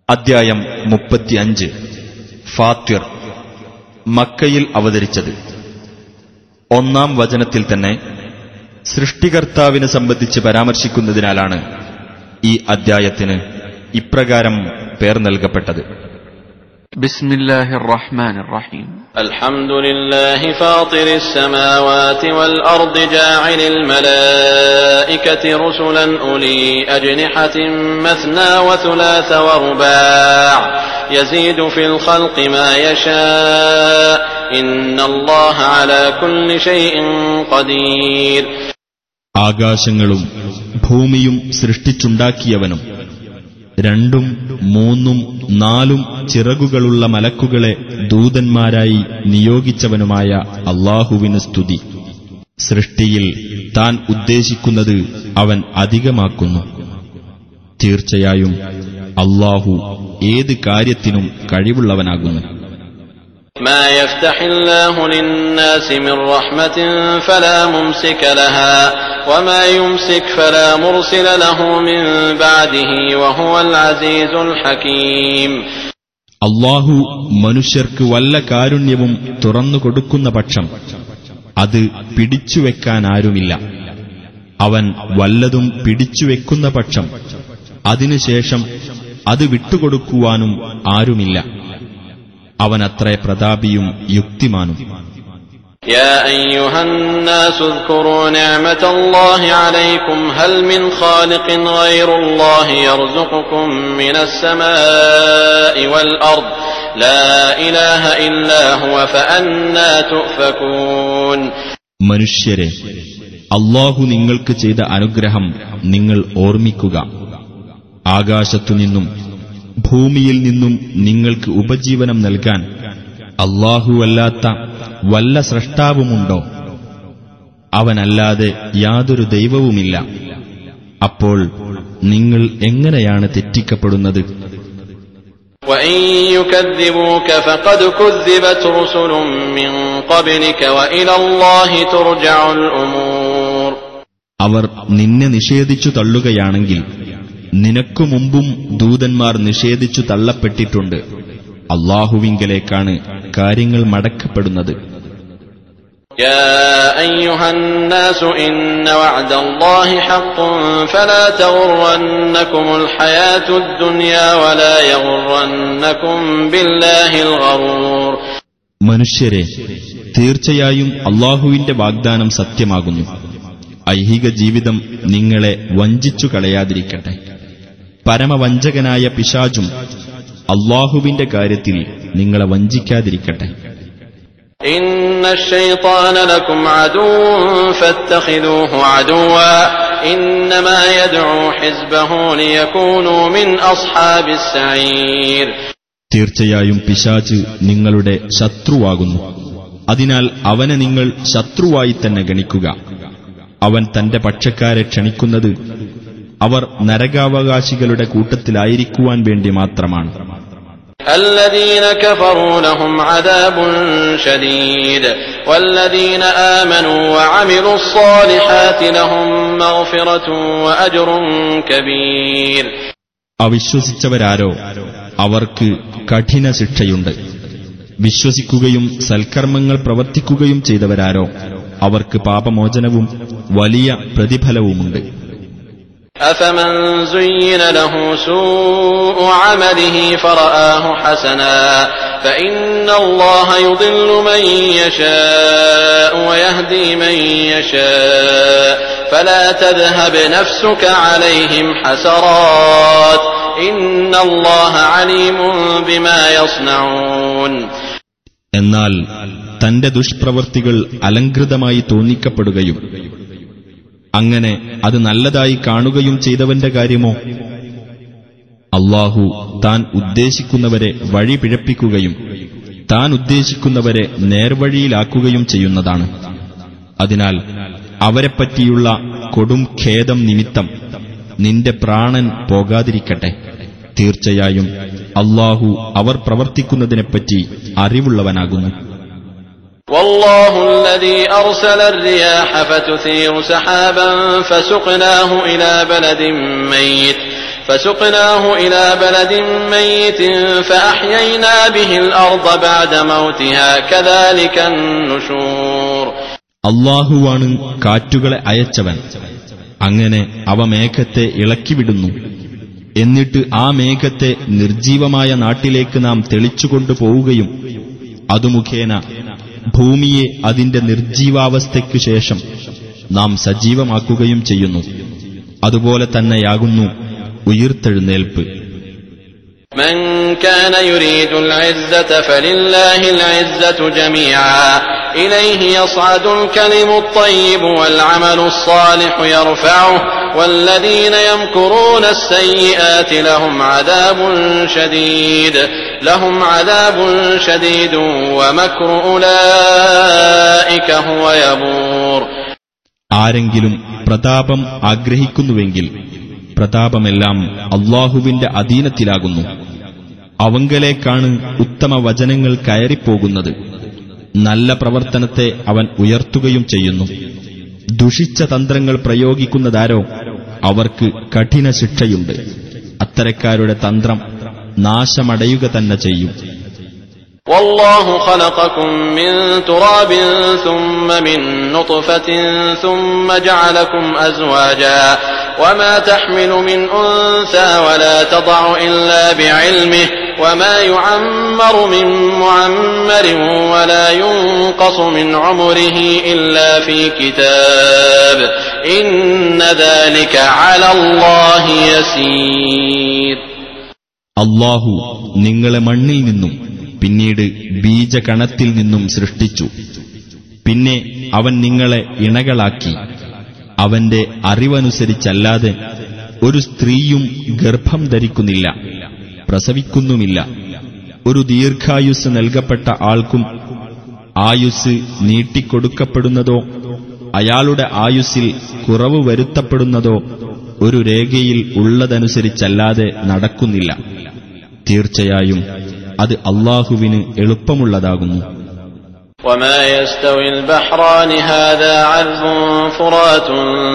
അദ്ധ്യായം 35 ഫാത്തിർ. മക്കയിൽ അവതരിച്ചത്. 1-ാം വചനത്തിൽ തന്നെ സൃഷ്ടികർത്താവിനെ സംബന്ധിച്ച് പരാമർശിക്കുന്നതിനാലാണ് ഈ അദ്ധ്യായത്തിന് ഇപ്രകാരം പേർ നൽകപ്പെട്ടത്. ബിസ്മില്ലാഹിർ റഹ്മാനിർ റഹീം. അൽഹംദുലില്ലാഹി ഫാത്തിറിസ് സമാവാതി വൽ അർദി ജാഇലിൽ മലായികതി റുസുലൻ ഉലി അജ്നിഹതിൻ മസ്നാ വസുലാസ വറുബാഅ യസീദു ഫിൽ ഖൽഖി മാ യശാ ഇന്നല്ലാഹ അലാ കുല്ലി ഷൈഇൻ ഖദീർ. ആകാശങ്ങളും ഭൂമിയും സൃഷ്ടിച്ചുണ്ടാക്കിയവനും 2, 3, 4 ചിറകുകളുള്ള മലക്കുകളെ ദൂതന്മാരായി നിയോഗിച്ചവനുമായ അല്ലാഹുവിന് സ്തുതി. സൃഷ്ടിയിൽ താൻ ഉദ്ദേശിക്കുന്നത് അവൻ അധികമാക്കുന്നു. തീർച്ചയായും അല്ലാഹു ഏത് കാര്യത്തിനും കഴിവുള്ളവനാകുന്നു. ما يفتح الله للناس من رحمة فلا ممسك لها وما يمسك فلا مرسل له من بعده وهو العزيز الحكيم. അല്ലാഹു മനുഷ്യർക്ക് വല്ല കാരുണ്യവും തുറന്നുകൊടുക്കുന്ന പക്ഷം അത് പിടിച്ചുവെക്കാനാരുമില്ല. അവൻ വല്ലതും പിടിച്ചുവെക്കുന്ന പക്ഷം അതിനുശേഷം അത് വിട്ടുകൊടുക്കുവാനും ആരുമില്ല. അവനത്രേ പ്രതാപിയും യുക്തിമാനും. يا أيها الناس اذكروا نعمة الله عليكم هل من خالق غير الله يرزقكم من السماء والأرض لا إله إلا هو فأنى تؤفكون. മനുഷ്യരെ, അല്ലാഹു നിങ്ങൾക്ക് ചെയ്ത അനുഗ്രഹം നിങ്ങൾ ഓർമ്മിക്കുക. ആകാശത്തുനിന്നും ഭൂമിയിൽ നിന്നും നിങ്ങൾക്ക് ഉപജീവനം നൽകാൻ അല്ലാഹുവല്ലാത്ത വല്ല സ്രഷ്ടാവുമുണ്ടോ? അവനല്ലാതെ യാതൊരു ദൈവവുമില്ല. അപ്പോൾ നിങ്ങൾ എങ്ങനെയാണ് തെറ്റിക്കപ്പെടുന്നത്? وَإِن يُكَذِّبُوكَ فَقَدْ كُذِّبَتْ رُسُلٌ مِّن قَبْلِكَ وَإِلَى اللَّهِ تُرْجَعُ الْأُمُورُ. അവർ നിന്നെ നിഷേധിച്ചു തള്ളുകയാണെങ്കിൽ നിനക്കു മുമ്പും ദൂതന്മാർ നിഷേധിച്ചു തള്ളപ്പെട്ടിട്ടുണ്ട്. അല്ലാഹുവിങ്കലേക്കാണ് കാര്യങ്ങൾ മടക്കപ്പെടുന്നത്. يا أيها الناس إن وعد الله حق فلا تغرنكم الحياة الدنيا ولا يغرنكم بالله الغرور. മനുഷ്യരെ, തീർച്ചയായും അല്ലാഹുവിന്റെ വാഗ്ദാനം സത്യമാകുന്നു. ഐഹിക ജീവിതം നിങ്ങളെ വഞ്ചിച്ചു കളയാതിരിക്കട്ടെ. പരമവഞ്ചകനായ പിശാചും അല്ലാഹുവിന്റെ കാര്യത്തിൽ നിങ്ങളെ വഞ്ചിക്കാതിരിക്കട്ടെ. إن الشيطان لكم عدو فاتخذوه عدوا إنما يدعو حزبه ليكونوا من أصحاب السعير. തീർച്ചയായും പിശാച് നിങ്ങളുടെ ശത്രുവാകുന്നു. അതിനാൽ അവനെ നിങ്ങൾ ശത്രുവായി തന്നെ ഗണിക്കുക. അവൻ തന്റെ പക്ഷക്കാരെ ക്ഷണിക്കുന്നത് അവർ നരകാവകാശികളുടെ കൂട്ടത്തിലായിരിക്കുവാൻ വേണ്ടി മാത്രമാണ്. الذين كفروا لهم عذاب شديد والذين آمنوا وعملوا الصالحات لهم مغفرة وأجر كبير. അവിശ്വസിച്ചവരാരോ അവർക്ക് കഠിന ശിക്ഷയുണ്ട്. വിശ്വസിക്കുകയും സൽക്കർമ്മങ്ങൾ പ്രവർത്തിക്കുകയും ചെയ്തവരാരോ അവർക്ക് പാപമോചനവും വലിയ പ്രതിഫലവുമുണ്ട്. أفمن زين له سوء عمله فرآه حسنا فإن الله يضل من يشاء ويهدي من يشاء فلا تذهب نفسك عليهم حسرات إن الله عليم بما يصنعون. എന്നാൽ തന്റെ ദുഷ്പ്രവൃത്തികൾ അലങ്കൃതമായി തോന്നിക്കപ്പെടുകയും അങ്ങനെ അത് നല്ലതായി കാണുകയും ചെയ്തവന്റെ കാര്യമോ? അല്ലാഹു താൻ ഉദ്ദേശിക്കുന്നവരെ വഴി പിഴപ്പിക്കുകയും താൻ ഉദ്ദേശിക്കുന്നവരെ നേർവഴിയിലാക്കുകയും ചെയ്യുന്നതാണ്. അതിനാൽ അവരെപ്പറ്റിയുള്ള കൊടും ഖേദം നിമിത്തം നിന്റെ പ്രാണൻ പോകാതിരിക്കട്ടെ. തീർച്ചയായും അല്ലാഹു അവർ പ്രവർത്തിക്കുന്നതിനെപ്പറ്റി അറിവുള്ളവനാകുന്നു. والله الذي أرسل الرياح فتثير سحابا فسقناه إلى بلد ميت فسقناه إلى بلد ميت فأحيينا به الأرض بعد موتها كذلك النشور. അല്ലാഹുവാണ് കാറ്റുകളെ അയച്ചവൻ. അങ്ങനെ അവ മേഘത്തെ ഇളക്കിവിടുന്നു. എന്നിട്ട് ആ മേഘത്തെ നിർജീവമായ നാട്ടിലേക്ക് നാം തെളിച്ചുകൊണ്ടു പോവുകയും അതു മുഖേന ഭൂമിയെ അതിന്റെ നിർജീവാവസ്ഥയ്ക്കു ശേഷം നാം സജീവമാക്കുകയും ചെയ്യുന്നു. അതുപോലെ തന്നെയാകുന്നു ഉയിർത്തെഴുന്നേൽപ്പ്. من كان يريد العزة فلله العزة جميعا إليه يصعد الكلم الطيب والعمل الصالح يرفعه والذين يمكرون السيئات لهم عذاب شديد ومكر أولئك هو يبور. ആരെങ്കിലും പ്രതാപം ആഗ്രഹിക്കുന്നുവെങ്കിൽ പ്രതാപമെല്ലാം അല്ലാഹുവിന്റെ അധീനത്തിലാകുന്നു. അവങ്കലേക്കാണ് ഉത്തമ വചനങ്ങൾ കയറിപ്പോകുന്നത്. നല്ല പ്രവർത്തനത്തെ അവൻ ഉയർത്തുകയും ചെയ്യുന്നു. ദുഷിച്ച തന്ത്രങ്ങൾ പ്രയോഗിക്കുന്നതാരോ അവർക്ക് കഠിന ശിക്ഷയുണ്ട്. അത്തരക്കാരുടെ തന്ത്രം നാശമടയുക തന്നെ ചെയ്യും. والله خلقكم من تراب ثم من نطفة ثم جعلكم أزواجا وما تحمل من أنثى ولا تضع إلا بعلمه وما يعمر من معمر ولا ينقص من عمره إلا في كتاب إن ذلك على الله يسير. അല്ലാഹു നിങ്ങളെ മണ്ണിൽ നിന്നും പിന്നീട് ബീജകണത്തിൽ നിന്നും സൃഷ്ടിച്ചു. പിന്നെ അവൻ നിങ്ങളെ ഇണകളാക്കി. അവന്റെ അറിവനുസരിച്ചല്ലാതെ ഒരു സ്ത്രീയും ഗർഭം ധരിക്കുന്നില്ല, പ്രസവിക്കുന്നുമില്ല. ഒരു ദീർഘായുസ് നൽകപ്പെട്ട ആൾക്കും ആയുസ് നീട്ടിക്കൊടുക്കപ്പെടുന്നതോ അയാളുടെ ആയുസ്സിൽ കുറവ് വരുത്തപ്പെടുന്നതോ ഒരു രേഖയിൽ ഉള്ളതനുസരിച്ചല്ലാതെ നടക്കുന്നില്ല. തീർച്ചയായും അത് അല്ലാഹുവിന് എളുപ്പമുള്ളതാകുന്നു. وما يستوي البحران هذا عذب فرات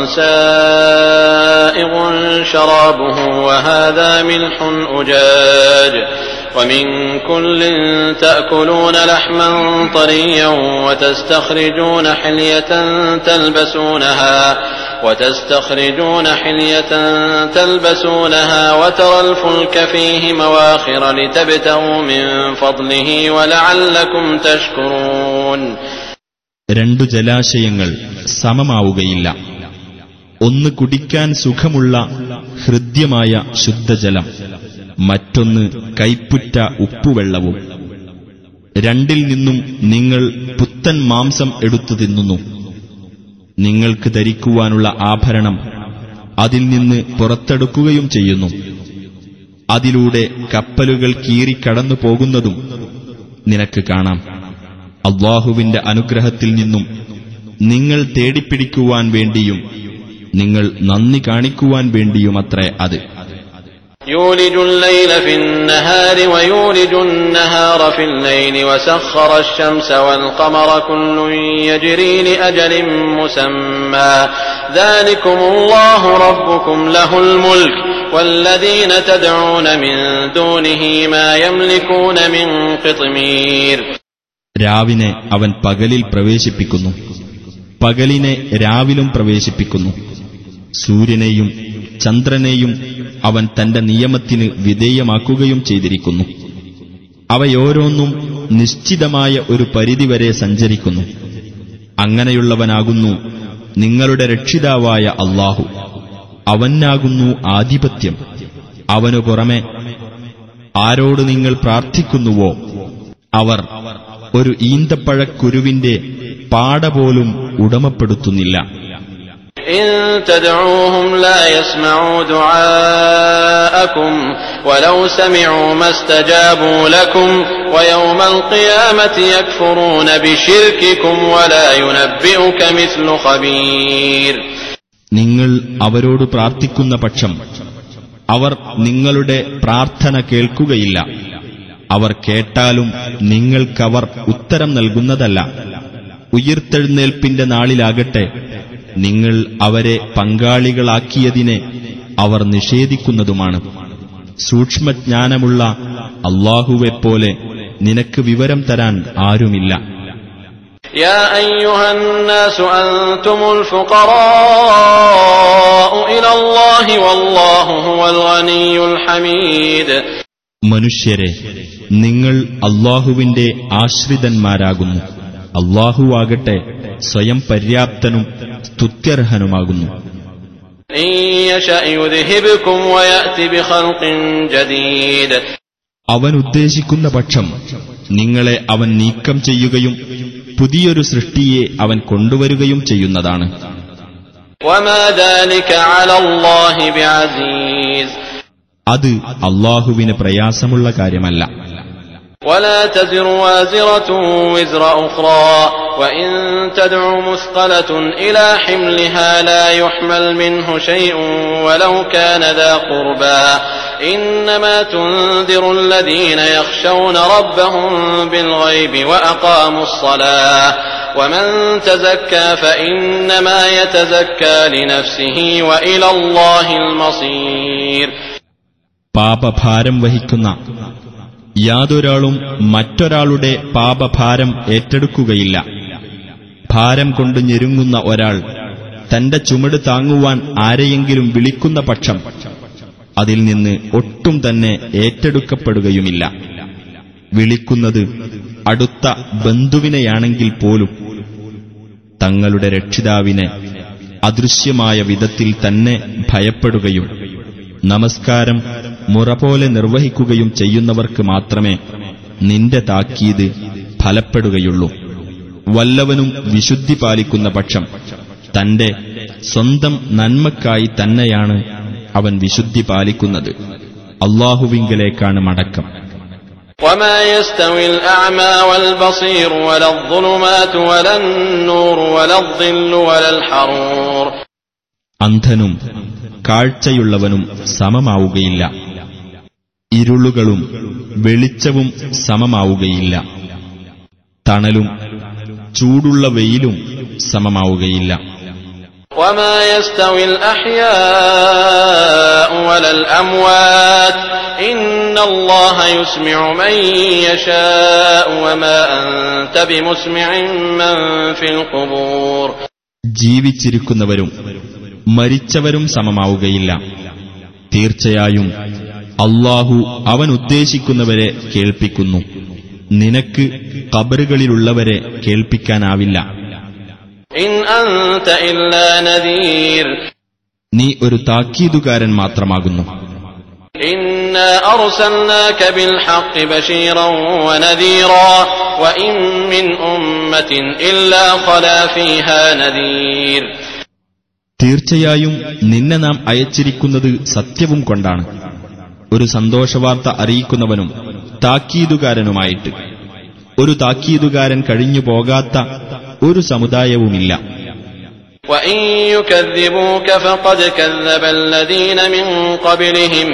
سائغ شرابه وهذا ملح أجاج ومن كل تأكلون لحما طريا وتستخرجون حلية تلبسونها وترى الفلك فيه مواخر لتبتغوا من فضله ولعلكم تشكرون. രണ്ടു ജലാശയങ്ങൾ സമമാവുകയില്ല. ഒന്ന് കുടിക്കാൻ സുഖമുള്ള ഹൃദ്യമായ ശുദ്ധജലം, മറ്റൊന്ന് കൈപ്പുറ്റ ഉപ്പുവെള്ളവും. രണ്ടിൽ നിന്നും നിങ്ങൾ പുത്തൻ മാംസം എടുത്തു തിന്നുന്നു. നിങ്ങൾക്ക് ധരിക്കുവാനുള്ള ആഭരണം അതിൽ നിന്ന് പുറത്തെടുക്കുകയും ചെയ്യുന്നു. അതിലൂടെ കപ്പലുകൾ കീറിക്കടന്നു പോകുന്നതും നിനക്ക് കാണാം. അല്ലാഹുവിന്റെ അനുഗ്രഹത്തിൽ നിന്നും നിങ്ങൾ തേടിപ്പിടിക്കുവാൻ വേണ്ടിയും നിങ്ങൾ നന്ദി കാണിക്കുവാൻ വേണ്ടിയുമത്രേ അത്. يولج الليل في النهار ويولج النهار في الليل وسخر الشمس والقمر كل يجري لأجل مسمى ذلكم الله ربكم له الملك والذين تدعون من دونه ما يملكون من قطمير. രാവിനെ അവൻ പകലിൽ പ്രവേശിപ്പിക്കുന്നു, പകലിനെ രാവിലും പ്രവേശിപ്പിക്കുന്നു. സൂര്യനെയും ചന്ദ്രനെയും അവൻ തന്റെ നിയമത്തിന് വിധേയമാക്കുകയും ചെയ്തിരിക്കുന്നു. അവയോരോന്നും നിശ്ചിതമായ ഒരു പരിധിവരെ സഞ്ചരിക്കുന്നു. അങ്ങനെയുള്ളവനാകുന്നു നിങ്ങളുടെ രക്ഷിതാവായ അല്ലാഹു. അവനാകുന്നു ആധിപത്യം. അവനു പുറമെ ആരോട് നിങ്ങൾ പ്രാർത്ഥിക്കുന്നുവോ അവർ ഒരു ഈന്തപ്പഴക്കുരുവിന്റെ പാടപോലും ഉടമപ്പെടുത്തുന്നില്ല. إن تدعوهم لا يسمعوا دعاءكم ولو سمعوا ما استجابوا لكم ويوم القيامة يكفرون بشرككم ولا ينبئك مثل خبير. നിങ്ങൾ അവരോട് പ്രാർത്ഥിക്കുന്ന പക്ഷം അവർ നിങ്ങളുടെ പ്രാർത്ഥന കേൾക്കുകയില്ല. അവർ കേട്ടാലും നിങ്ങൾക്കവർ ഉത്തരം നൽകുന്നതല്ല. ഉയിർത്തെഴുന്നേൽപ്പിന്റെ നാളിലാകട്ടെ നിങ്ങൾ അവരെ പങ്കാളികളാക്കിയതിനെ അവർ നിഷേധിക്കുന്നതുമാണ്. സൂക്ഷ്മജ്ഞാനമുള്ള അല്ലാഹുവെപ്പോലെ നിനക്ക് വിവരം തരാൻ ആരുമില്ല. يا أيها الناس أنتم الفقراء إلى الله والله هو الغني الحميد. മനുഷ്യരെ, നിങ്ങൾ അല്ലാഹുവിന്റെ ആശ്രിതന്മാരാകുന്നു. അല്ലാഹുവാകട്ടെ സ്വയം പര്യാപ്തനും സ്തുത്യർഹനുമാകുന്നു. إن يشأ يذهبكم ويأتي بخلق جديد. അവൻ ഉദ്ദേശിക്കുന്ന പക്ഷം നിങ്ങളെ അവൻ നീക്കം ചെയ്യുകയും പുതിയൊരു സൃഷ്ടിയെ അവൻ കൊണ്ടുവരികയും ചെയ്യുന്നതാണ്. وما ذلك على الله بعزيز. അത് അല്ലാഹുവിന് പ്രയാസമുള്ള കാര്യമല്ല. ولا تزر وازرة وزر أخرى وإن تدع مثقلة إلى حملها لا يحمل منه شيء ولو كان ذا قربى إنما تنذر الذين يخشون ربهم بالغيب وأقاموا الصلاة ومن تزكى فإنما يتزكى لنفسه وإلى الله المصير. പാപഭാരം വഹിക്കുന്ന യാതൊരാളും മറ്റൊരാളുടെ പാപഭാരം ഏറ്റെടുക്കുകയില്ല. ഭാരം കൊണ്ട് ഞെരുങ്ങുന്ന ഒരാൾ തന്റെ ചുമട് താങ്ങുവാൻ ആരെയെങ്കിലും വിളിക്കുന്ന പക്ഷം അതിൽ നിന്ന് ഒട്ടും തന്നെ ഏറ്റെടുക്കപ്പെടുകയുമില്ല. വിളിക്കുന്നത് അടുത്ത ബന്ധുവിനെയാണെങ്കിൽ പോലും തങ്ങളുടെ രക്ഷിതാവിനെ അദൃശ്യമായ വിധത്തിൽ തന്നെ ഭയപ്പെടുകയും നമസ്കാരം മുറപോലെ നിർവഹിക്കുകയും ചെയ്യുന്നവർക്ക് മാത്രമേ നിന്റെ താക്കീത് ഫലപ്പെടുകയുള്ളൂ. വല്ലവനും വിശുദ്ധി പാലിക്കുന്ന പക്ഷം തന്റെ സ്വന്തം നന്മക്കായി തന്നെയാണ് അവൻ വിശുദ്ധി പാലിക്കുന്നത്. അല്ലാഹുവിങ്കലേക്കാണ് മടക്കം. وما يستوي الأعمى والبصير ولا الظلمات ولا النور ولا الظل ولا الحرور. അന്ധനും കാഴ്ചയുള്ളവനും സമമാവുകയില്ല. ഇരുളുകളും വെളിച്ചവും സമമാവുകയില്ല. തണലും ചൂടുള്ള വെയിലും സമമാവുകയില്ല. وما يستوي الأحياء ولا الأموات إن الله يسمع من يشاء وما أنت بمسمع من في القبور. ജീവിച്ചിരിക്കുന്നവരും മരിച്ചവരും സമമാവുകയില്ല. തീർച്ചയായും അല്ലാഹു അവൻ ഉദ്ദേശിക്കുന്നവരെ കേൾപ്പിക്കുന്നു. നിനക്ക് ഖബറുകളിലുള്ളവരെ കേൾപ്പിക്കാനാവില്ല. ഇൻ അൻത ഇല്ലാ നദീർ. നീ ഒരു താക്കീതുകാരൻ മാത്രമാകുന്നു. ഇന്നാ അർസൽനാക ബിൽ ഹഖ് ബശീറൻ വനദീറാ വഇൻ മിൻ ഉമ്മത്തിൻ ഇല്ലാ ഖലാ ഫീഹാ നദീർ. തീർച്ചയായും നിന്നെ നാം അയച്ചിരിക്കുന്നത് സത്യവും കൊണ്ടാണ്, ഒരു സന്തോഷവാർത്ത അറിയിക്കുന്നവനും താക്കീതുകാരനുമായിട്ട്. ഒരു താക്കീതുകാരൻ കഴിഞ്ഞു പോകാത്ത ഒരു സമുദായവുമില്ല. وَإِن يُكَذِّبُوكَ فَقَدْ كَذَّبَ الَّذِينَ مِن قَبْلِهِمْ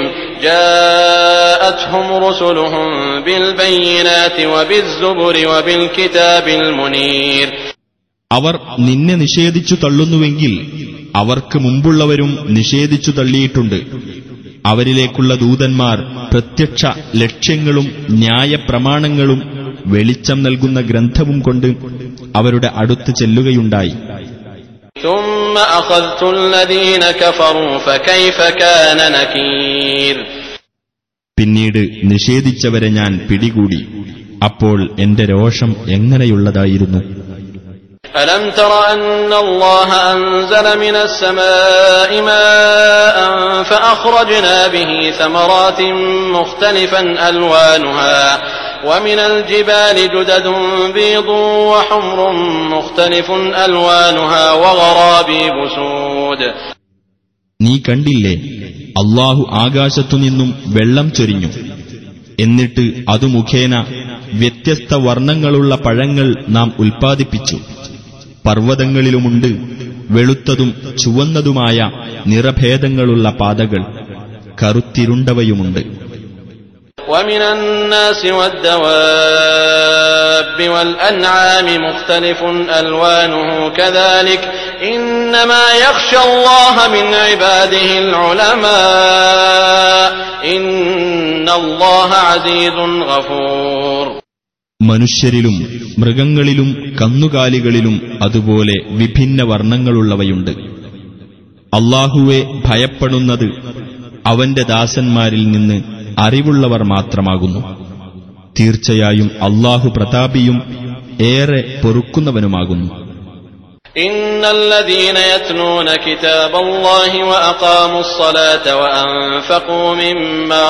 جَاءَتْهُمْ رُسُلُهُم بِالْبَيِّنَاتِ وَبِالزُّبُرِ وَبِالْكِتَابِ الْمُنِيرِ. അവർ നിന്നെ നിഷേധിച്ചു തള്ളുന്നുവെങ്കിൽ അവർക്ക് മുമ്പുള്ളവരും നിഷേധിച്ചു തള്ളിയിട്ടുണ്ട്. അവരിലേക്കുള്ള ദൂതന്മാർ പ്രത്യക്ഷ ലക്ഷ്യങ്ങളും ന്യായപ്രമാണങ്ങളും വെളിച്ചം നൽകുന്ന ഗ്രന്ഥവും കൊണ്ട് അവരുടെ അടുത്ത് ചെല്ലുകയുണ്ടായി. ثُمَّ أَخَذْتُ الَّذِينَ كَفَرُوا فَكَيْفَ كَانَ نَكِيرِ. പിന്നീട് നിഷേധിച്ചവരെ ഞാൻ പിടികൂടി. അപ്പോൾ എന്റെ രോഷം എങ്ങനെയുള്ളതായിരുന്നു. أَلَمْ تَرَ أَنَّ اللَّهَ أَنزَلَ مِنَ السَّمَاءِ مَاءً فَأَخْرَجْنَا بِهِ ثَمَرَاتٍ مُخْتَلِفًا أَلْوَانُهَا وَمِنَ الْجِبَالِ جُدَدٌ بِيضٌ وَحُمْرٌ مُخْتَلِفٌ أَلْوَانُهَا وَغَرَابِيبُ سُودٌ. നീ കണ്ടില്ലേ, അല്ലാഹു ആകാശത്തുനിന്നും വെള്ളം ചൊരിഞ്ഞു. എന്നിട്ട് അതു മുഖേന വ്യത്യസ്ത വർണ്ണങ്ങളുള്ള പഴങ്ങൾ നാം ഉൽപ്പാദിപ്പിച്ചു. പർവ്വതങ്ങളിലുമുണ്ട് വെളുത്തതും ചുവന്നതുമായ നിറഭേദങ്ങളുള്ള പാതകൾ, കറുത്തിരുണ്ടവയുമുണ്ട്. وَمِنَ النَّاسِ وَالدَّوَابِّ وَالْأَنْعَامِ مُخْتَلِفٌ أَلْوَانُهُ كَذَلِكَ إنما يخشى الله من عباده العلماء إن الله عزيز غفور. മനുഷ്യരിലും മൃഗങ്ങളിലും കന്നുകാലികളിലും അതുപോലെ വിഭിന്ന വർണ്ണങ്ങളുള്ളവയുണ്ട്. അല്ലാഹുവെ ഭയപ്പെടുന്നത് അവന്റെ ദാസന്മാരിൽ നിന്ന് അറിവുള്ളവർ മാത്രമാകുന്നു. തീർച്ചയായും അല്ലാഹു പ്രതാപിയും ഏറെ പൊറുക്കുന്നവനുമാകുന്നു. إن الذين يتلون كتاب الله وأقاموا الصلاة وأنفقوا مما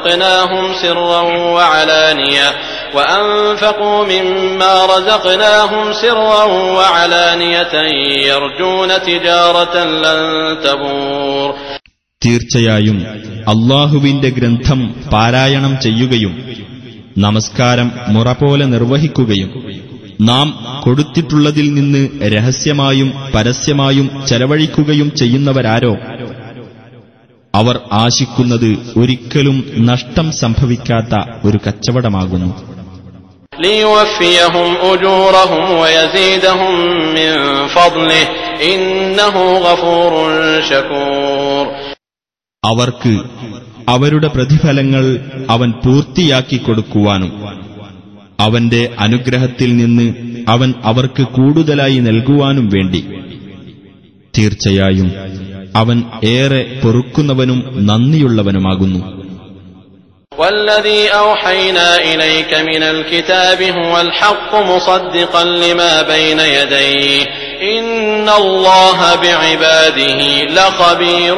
رزقناهم سرا وعلانية يرجون تجارة لن تبور. തീർച്ചയായും അല്ലാഹുവിന്റെ ഗ്രന്ഥം പാരായണം ചെയ്യുകയും നമസ്കാരം മുറപോലെ നിർവഹിക്കുകയും നാം കൊടുത്തിട്ടുള്ളതിൽ നിന്ന് രഹസ്യമായും പരസ്യമായും ചെലവഴിക്കുകയും ചെയ്യുന്നവരാരോ അവർ ആശിക്കുന്നത് ഒരിക്കലും നഷ്ടം സംഭവിക്കാത്ത ഒരു കച്ചവടമാകുന്നു. ليوفيهم أجورهم ويزيدهم من فضله إنه غفور شكور. അവർക്ക് അവരുടെ പ്രതിഫലങ്ങൾ അവൻ പൂർത്തിയാക്കി കൊടുക്കുവാനും അവന്റെ അനുഗ്രഹത്തിൽ നിന്ന് അവൻ അവർക്ക് കൂടുതലായി നൽകുവാനും വേണ്ടി തീർച്ചയായും അവൻ ഏറെ പൊറുക്കുന്നവനും നന്ദിയുള്ളവനുമാകുന്നു. والذي أوحينا إليك من الكتاب هو الحق مصدقا لما بين يديه إن الله بعباده لخبير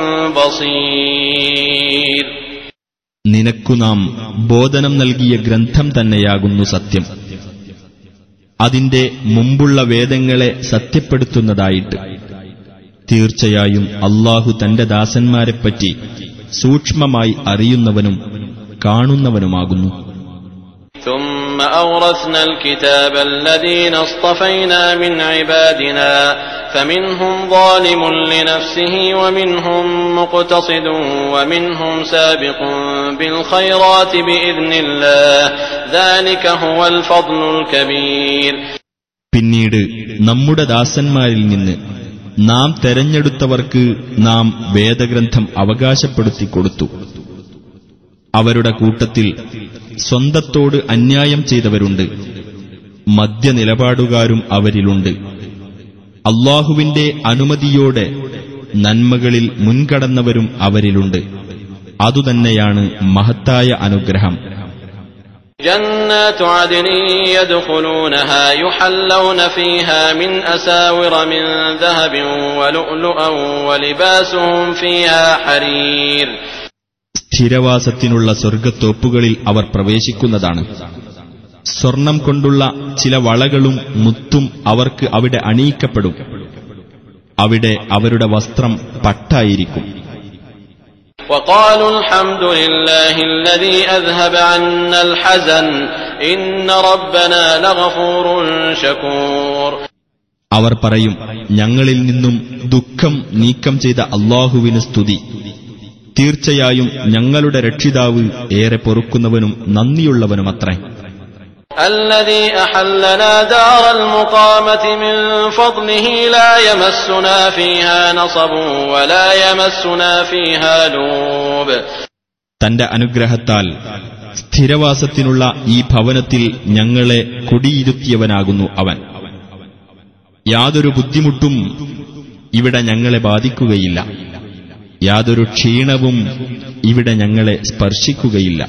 بصير. നിനക്കു നാം ബോധനം നൽകിയ ഗ്രന്ഥം തന്നെയാകുന്നു സത്യം, അതിന്റെ മുമ്പുള്ള വേദങ്ങളെ സത്യപ്പെടുത്തുന്നതായിട്ട്. തീർച്ചയായും അല്ലാഹു തന്റെ ദാസന്മാരെപ്പറ്റി സൂക്ഷ്മമായി അറിയുന്നവനും കാണുന്നവനുമാകുന്നു. ثم أورثنا الكتاب الذين اصطفينا من عبادنا فمنهم ظالم لنفسه ومنهم مقتصد ومنهم سابق بالخيرات بإذن الله ذلك هو الفضل الكبير. പിന്നീട് നമ്മുടെ ദാസന്മാരിൽ നിന്ന് നാം തെരഞ്ഞെടുത്തവർക്ക് നാം വേദഗ്രന്ഥം അവകാശപ്പെടുത്തി കൊടുത്തു. അവരുടെ കൂട്ടത്തിൽ സ്വന്തത്തോട് അന്യായം ചെയ്തവരുണ്ട്, മധ്യനിലപാടുകാരും അവരിലുണ്ട്. അല്ലാഹുവിന്റെ അനുമതിയോടെ നന്മകളിൽ മുൻകടന്നവരും അവരിലുണ്ട്. അതുതന്നെയാണ് മഹത്തായ അനുഗ്രഹം. جنات عدن يدخلونها يحلون فيها من أساور من ذهب ولؤلؤا ولباسهم فيها حرير. സ്ഥിരവാസത്തിനുള്ള സ്വർഗ്ഗത്തോപ്പുകളിൽ അവർ പ്രവേശിക്കുന്നതാണ്. സ്വർണം കൊണ്ടുള്ള ചില വളകളും മുത്തും അവർക്ക് അവിടെ അണിയിക്കപ്പെടും. അവിടെ അവരുടെ വസ്ത്രം പട്ടായിരിക്കും. وقالوا الحمد لله الذي أذهب عنا الحزن إن ربنا لغفور شكور. അവർ പറയും, ഞങ്ങളിൽ നിന്നും ദുഃഖം നീക്കം ചെയ്ത അല്ലാഹുവിന് സ്തുതി. തീർച്ചയായും ഞങ്ങളുടെ രക്ഷിതാവ് ഏറെ പൊറുക്കുന്നവനും നന്ദിയുള്ളവനുമത്രേ. الذي أحلنا دار المقامة من فضله لا يمسنا فيها نصب ولا يمسنا فيها لوب. തന്റെ അനുഗ്രഹത്താൽ സ്ഥിരവാസത്തിനുള്ള ഈ ഭവനത്തിൽ ഞങ്ങളെ കുടിയിരുത്തിയവനാകുന്നു അവൻ. യാതൊരു ബുദ്ധിമുട്ടും ഇവിടെ ഞങ്ങളെ ബാധിക്കുകയില്ല, യാതൊരു ക്ഷീണവും ഇവിടെ ഞങ്ങളെ സ്പർശിക്കുകയില്ല.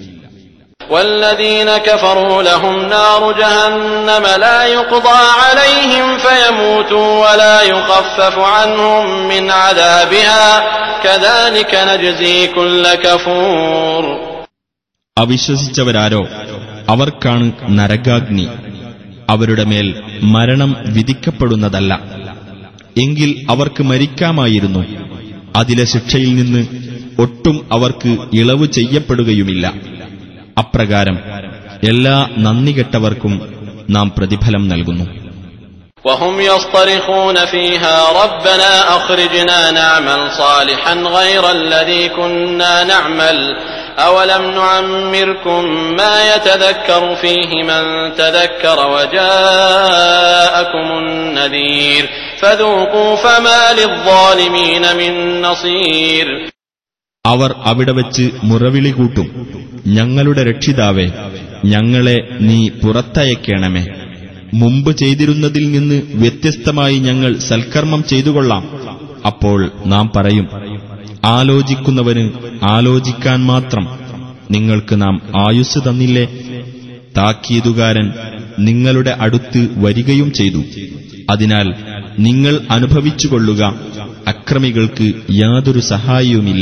والذين كفروا لهم نار جهنم لا يقضى عليهم فيموتوا ولا يخفف عنهم من عذابها كذلك نجزي كل كفور. അവിശ്വസിച്ചവരാരോ അവർക്കാണ് നരകാഗ്നി. അവരുടെ മേൽ മരണം വിധിക്കപ്പെടുന്നതല്ല. എങ്കിൽ അവർക്ക് മരിക്കാമായിരുന്നു. അതിലെ ശിക്ഷയിൽ നിന്ന് ഒട്ടും അവർക്ക് ഇളവ് ചെയ്യപ്പെടുകയുമില്ല. അപ്രകാരം എല്ലാ നന്ദികെട്ടവർക്കും നാം പ്രതിഫലം നൽകുന്നു. وهم يصطرخون فيها ربنا أخرجنا نعمل صالحا غير الذي كنا نعمل أولم نعمركم ما يتذكر فيه من تذكر وجاءكم النذير فذوقوا فما للظالمين من نصير. അവർ അവിടെ വച്ച് മുറവിളി കൂട്ടും, ഞങ്ങളുടെ രക്ഷിതാവേ, ഞങ്ങളെ നീ പുറത്തയക്കണമേ. മുമ്പ് ചെയ്തിരുന്നതിൽ നിന്ന് വ്യത്യസ്തമായി ഞങ്ങൾ സൽക്കർമ്മം ചെയ്തുകൊള്ളാം. അപ്പോൾ നാം പറയും, ആലോചിക്കുന്നവന് ആലോചിക്കാൻ മാത്രം നിങ്ങൾക്ക് നാം ആയുസ് തന്നില്ലേ? താക്കീതുകാരൻ നിങ്ങളുടെ അടുത്ത് വരികയും ചെയ്തു. അതിനാൽ നിങ്ങൾ അനുഭവിച്ചുകൊള്ളുക, അക്രമികൾക്ക് യാതൊരു സഹായവുമില്ല.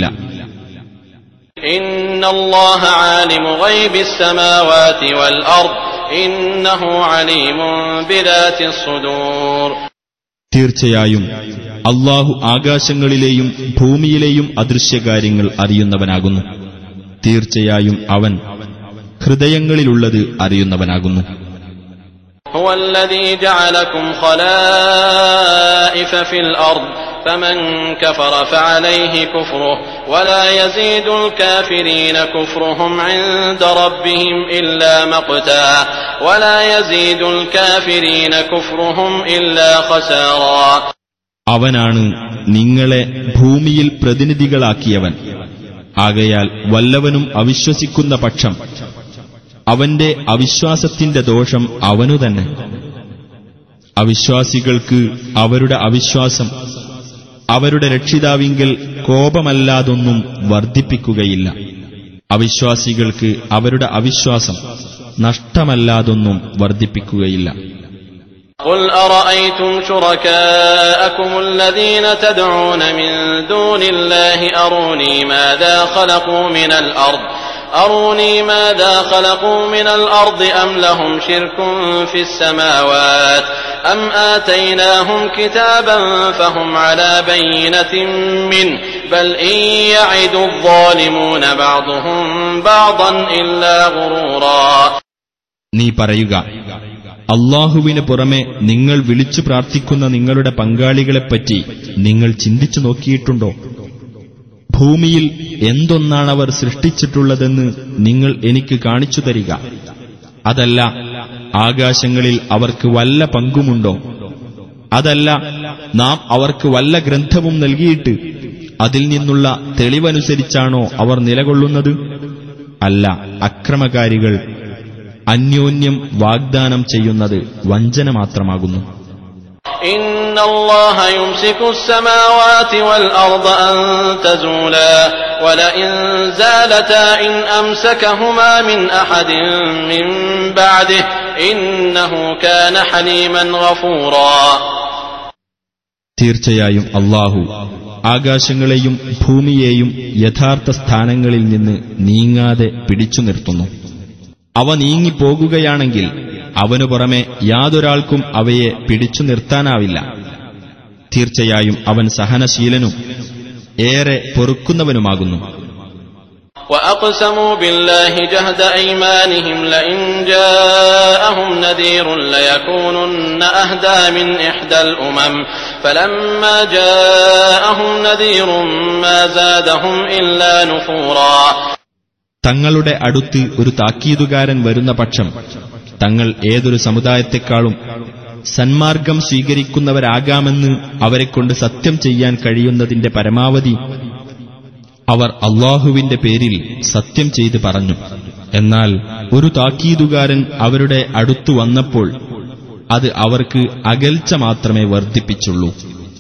ഇന്നല്ലാഹ ആലിമു ഗൈബിസ് സമാവാതി വൽ അർദ് ഇന്നഹു അലീമുൻ ബിദാതിസ് സുദൂർ. തീർച്ചയായും അല്ലാഹു ആകാശങ്ങളിലെയും ഭൂമിയിലെയും അദൃശ്യകാര്യങ്ങൾ അറിയുന്നവനാകുന്നു. തീർച്ചയായും അവൻ ഹൃദയങ്ങളിലുള്ളത് അറിയുന്നവനാകുന്നു. هو الذي جعلكم خلائف في الأرض فمن كفر فعليه كفره ولا يزيد الكافرين كفرهم عند ربهم إلا مقتا ولا يزيد الكافرين كفرهم إلا خسارا. അവനാണ് നിങ്ങളെ ഭൂമിയിൽ പ്രതിനിധികളാക്കിയവൻ. ആകയാൽ വല്ലവനും അവിശ്വസിക്കുന്ന പക്ഷം അവന്റെ അവിശ്വാസത്തിന്റെ ദോഷം അവനു തന്നെ. അവിശ്വാസികൾക്ക് അവരുടെ അവിശ്വാസം അവരുടെ രക്ഷിതാവിങ്കൽ കോപമല്ലാതൊന്നും വർദ്ധിപ്പിക്കുകയില്ല. അവിശ്വാസികൾക്ക് അവരുടെ അവിശ്വാസം നഷ്ടമല്ലാതൊന്നും വർദ്ധിപ്പിക്കുകയില്ല. قل أرأيتم شركاءكم الذين تدعون من دون الله أروني ماذا خلقوا من الأرض أم لهم شرك في السماوات أم آتيناهم كتابا فهم على بينة منه بل إن يعد الظالمون بعضهم بعضا إلا غرورا. നീ പറയുക, അല്ലാഹുവിന് പുറമെ നിങ്ങൾ വിളിച്ചു പ്രാർത്ഥിക്കുന്ന നിങ്ങളുടെ പങ്കാളികളെപ്പറ്റി നിങ്ങൾ ചിന്തിച്ചു നോക്കിയിട്ടുണ്ടോ? ഭൂമിയിൽ എന്തൊന്നാണവർ സൃഷ്ടിച്ചിട്ടുള്ളതെന്ന് നിങ്ങൾ എനിക്ക് കാണിച്ചു തരിക. അതല്ല, ആകാശങ്ങളിൽ അവർക്ക് വല്ല പങ്കുമുണ്ടോ? അതല്ല, നാം അവർക്ക് വല്ല ഗ്രന്ഥവും നൽകിയിട്ട് അതിൽ നിന്നുള്ള തെളിവനുസരിച്ചാണോ അവർ നിലകൊള്ളുന്നത്? അല്ല, അക്രമകാരികൾ അന്യോന്യം വാഗ്ദാനം ചെയ്യുന്നത് വഞ്ചന മാത്രമാകുന്നു. إن الله يمسك السماوات والأرض أن تزولا ولئن زالتا إن أمسكهما من أحد من بعده إنه كان حليما غفورا. തീർച്ചയായും അല്ലാഹു ആകാശങ്ങളെയും ഭൂമിയെയും യഥാർത്ഥ സ്ഥാനങ്ങളിൽ നിന്ന് നീങ്ങാതെ പിടിച്ചു നിർത്തുന്നു. അവ നീങ്ങിപ്പോകുകയാണെങ്കിൽ അവനു പുറമെ യാതൊരാൾക്കും അവയെ പിടിച്ചു നിർത്താനാവില്ല. തീർച്ചയായും അവൻ സഹനശീലനും ഏറെ പൊറുക്കുന്നവനുമാകുന്നു. وأقسموا بالله جهد أيمانهم لئن جاءهم نذير ليكونن أهدى من إحدى الأمم فلما جاءهم نذير ما زادهم إلا نفورا. തങ്ങളുടെ അടുത്ത് ഒരു താക്കീതുകാരൻ വരുന്ന പക്ഷം തങ്ങൾ ഏതൊരു സമുദായത്തെക്കാളും സന്മാർഗം സ്വീകരിക്കുന്നവരാകാമെന്ന് അവരെക്കൊണ്ട് സത്യം ചെയ്യാൻ കഴിയുന്നതിന്റെ പരമാവധി അവർ അല്ലാഹുവിന്റെ പേരിൽ സത്യം ചെയ്ത് പറഞ്ഞു. എന്നാൽ ഒരു താക്കീതുകാരൻ അവരുടെ അടുത്തു വന്നപ്പോൾ അത് അവർക്ക് അകൽച്ച മാത്രമേ വർദ്ധിപ്പിച്ചുള്ളൂ.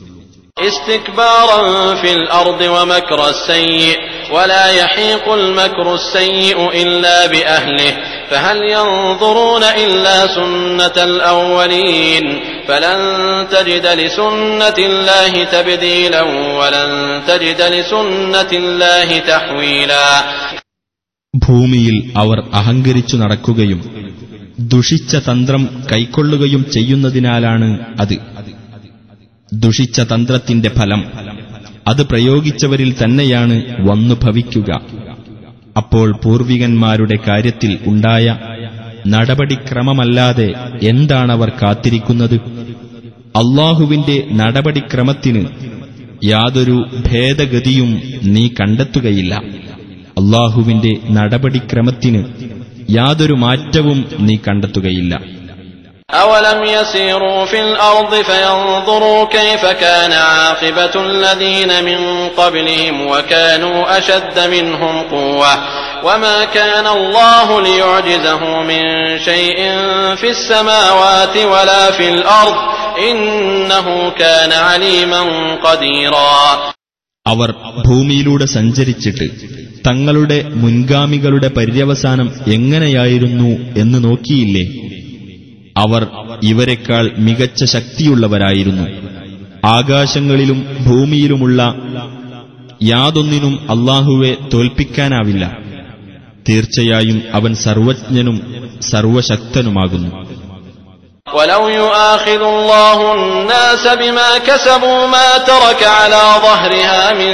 استكبارا في الأرض ومكر السيء ولا يحيق المكر السيء إلا بأهله فهل ينظرون إلا سنة الأولين فلن تجد لسنة الله تبديلا ولن تجد لسنة الله تحويلا. ഭൂമിയിൽ അവർ അഹങ്കരിച്ചു നടക്കുകയും ദുഷിച്ച തന്ത്രം കൈക്കൊള്ളുകയും ചെയ്യുന്നതിനാലാണ് അത്. ദുഷിച്ച തന്ത്രത്തിന്റെ ഫലം അത് പ്രയോഗിച്ചവരിൽ തന്നെയാണ് വന്നു ഭവിക്കുക. അപ്പോൾ പൂർവികന്മാരുടെ കാര്യത്തിൽ ഉണ്ടായ നടപടിക്രമമല്ലാതെ എന്താണവർ കാത്തിരിക്കുന്നത്? അല്ലാഹുവിന്റെ നടപടിക്രമത്തിന് യാതൊരു ഭേദഗതിയും നീ കണ്ടെത്തുകയില്ല. അല്ലാഹുവിന്റെ നടപടിക്രമത്തിന് യാതൊരു മാറ്റവും നീ കണ്ടെത്തുകയില്ല. أولم يسيروا في الأرض فينظروا كيف كان عاقبة الذين من قبلهم وكانوا أشد منهم قوة وما كان الله ليعجزه من شيء في السماوات ولا في الأرض إنه كان عليما قديرا. അവർ ഭൂമിയിലൂടെ സഞ്ചരിച്ചിട്ട് തങ്ങളുടെ മുൻഗാമികളുടെ പര്യവസാനം എങ്ങനെയായിരുന്നു എന്ന് നോക്കിയില്ലേ? അവർ ഇവരെക്കാൾ മികച്ച ശക്തിയുള്ളവരായിരുന്നു. ആകാശങ്ങളിലും ഭൂമിയിലുമുള്ള യാതൊന്നിനും അല്ലാഹുവെ തോൽപ്പിക്കാനാവില്ല. തീർച്ചയായും അവൻ സർവജ്ഞനും സർവശക്തനുമാകുന്നു. ولو يؤاخذ الله الناس بما كسبوا ما ترك على ظهرها من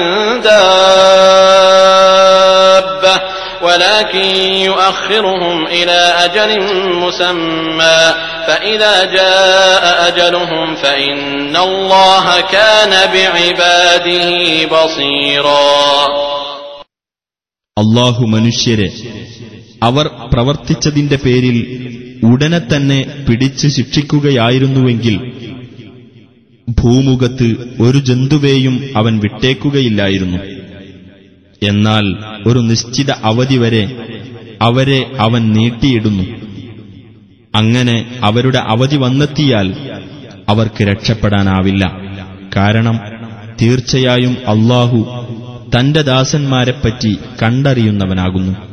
دابة ولكن يؤخرهم إلى أجل مسمى فإذا جاء أجلهم فإن الله كان بعباده بصيرا. അല്ലാഹു മനുഷ്യരെ അവർ പ്രവർത്തിച്ചതിന്റെ പേരിൽ ഉടനെ തന്നെ പിടിച്ച് ശിക്ഷിക്കുകയായിരുന്നുവെങ്കിൽ ഭൂമുഖത്ത് ഒരു ജന്തുവേയും അവൻ വിട്ടേക്കുകയില്ലായിരുന്നു. എന്നാൽ ഒരു നിശ്ചിത അവധി വരെ അവരെ അവൻ നീട്ടിയിടുന്നു. അങ്ങനെ അവരുടെ അവധി വന്നെത്തിയാൽ അവർക്ക് രക്ഷപ്പെടാനാവില്ല. കാരണം തീർച്ചയായും അല്ലാഹു തന്റെ ദാസന്മാരെപ്പറ്റി കണ്ടറിയുന്നവനാകുന്നു.